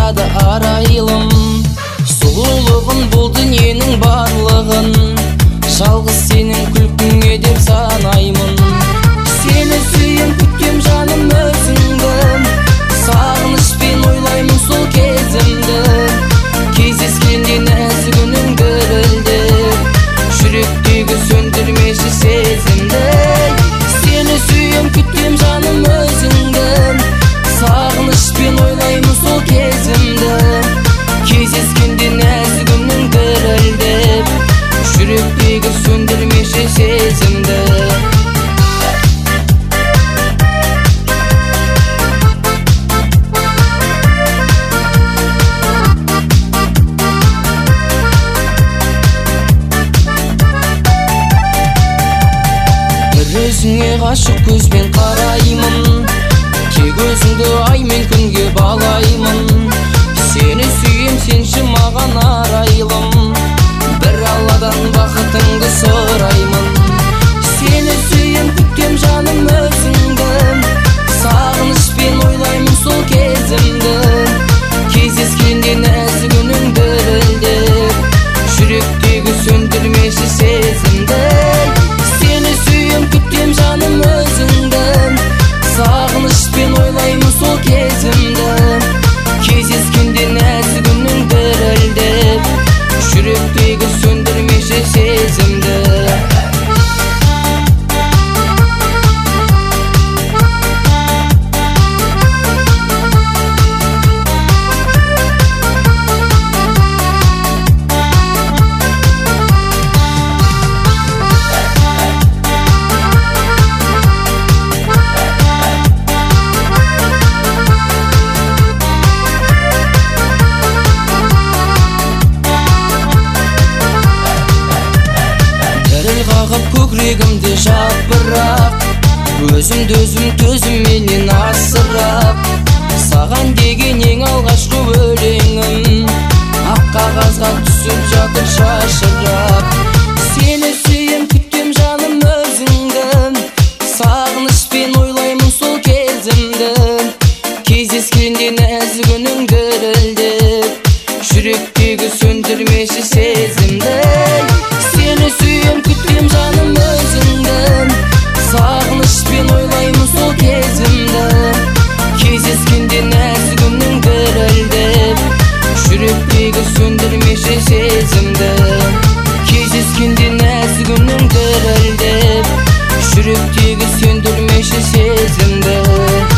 жарады арайлым. Сұлулығын бұл дүниенің барлығын, жалғыз сенің күлкіңе деп санаймын. Сені сүйем, күтем жаным өзіңді, сағынышпен ойлаймын сол кезімді. Кездескенде нәзік үнің дірілдеп, жүректегі сөндірмеші сезімді. Сені сүйем, күтем жаным өзіңді, сағынышпен ойлаймын сол кезімді. Кездескенде нәзік үнің дірілдеп, жүректегі сөндірмеші сезімді. Өзіңе ғашық көзбен қараймын, тек өзіңді ай мен күнге балаймын. Сені сүйем, сенші маған арайлым, бір алладан бақытыңды сұраймын. Сені сүйем, күтем жаным өзіңді, сағынышпен ойлаймын сол кезімді. Кездескенде нәзік үнің дірілдеп, жүректегі сөндірмеші сезімді. Сені сүйем, күтем жаным өзіңді, сағынышпен ойлаймын сол кезімді. Кездескенде нәзік үнің дірілдеп, жүректегі сөндірмеші сезімді. Қағып көкірегімді жапырақ, өзімді өзім төзімменен асырап, саған деген ең алғашқы өлеңім ақ қағазға түсіп жатыр шашырап. Сені сүйем, күтем жаным өзіңді, сағынышпен ойлаймын сол кезімді. Кездескенде нәзік үнің дірілдеп, жүректегі сөндірмеші сезімді. Сені сүйем, күтем жаным өзіңді, сағынышпен ойлаймын сол кезімді. Кездескенде нәзік үнің дірілдеп, жүректегі сөндірмеші сезімді. Кездескенде нәзік үнің дірілдеп, жүректегі сөндірмеші сезімді.